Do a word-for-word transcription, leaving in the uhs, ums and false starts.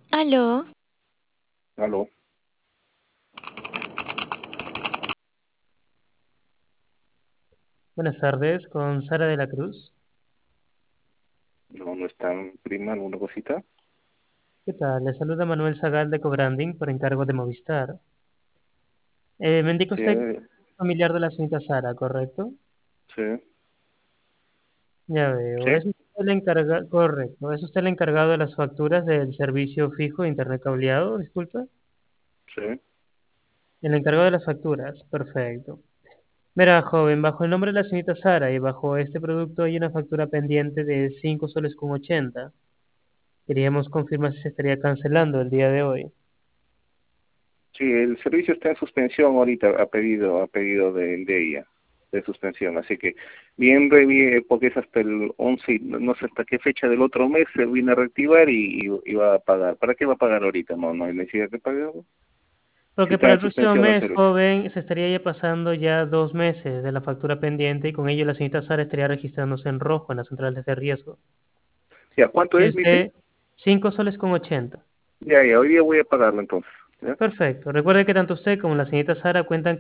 Aló, Aló, Buenas tardes, con Sara de la Cruz. no, no está prima, alguna cosita. ¿Qué tal? Le saluda Manuel Zagal de Cobranding por encargo de Movistar. Eh, me indica Sí, usted que eh, es familiar de la señorita Sara, ¿correcto? sí, Ya veo, sí, es usted el encargado, correcto, es usted el encargado de las facturas del servicio fijo de internet cableado, disculpa. sí. El encargado de las facturas, perfecto. Mira, joven, bajo el nombre de la señorita Sara y bajo este producto hay una factura pendiente de cinco soles con ochenta. Queríamos confirmar si se estaría cancelando el día de hoy. Sí, el servicio está en suspensión ahorita, a pedido, a pedido de, de ella, de suspensión. Así que bien, bien, porque es hasta el once, y no no sé hasta qué fecha del otro mes se viene a reactivar y, y, y va a pagar. ¿Para qué va a pagar ahorita? No, no hay necesidad de pagar. Si Porque está para en el próximo suspensión el mes, servicio. joven, se estaría ya pasando ya dos meses de la factura pendiente y con ello la señorita Sara estaría registrándose en rojo en las centrales de riesgo. Ya, ¿cuánto Y es, dice? usted, cinco soles con ochenta. Ya, ya, hoy día voy a pagarlo entonces. ¿Ya? Perfecto. Recuerde que tanto usted como la señorita Sara cuentan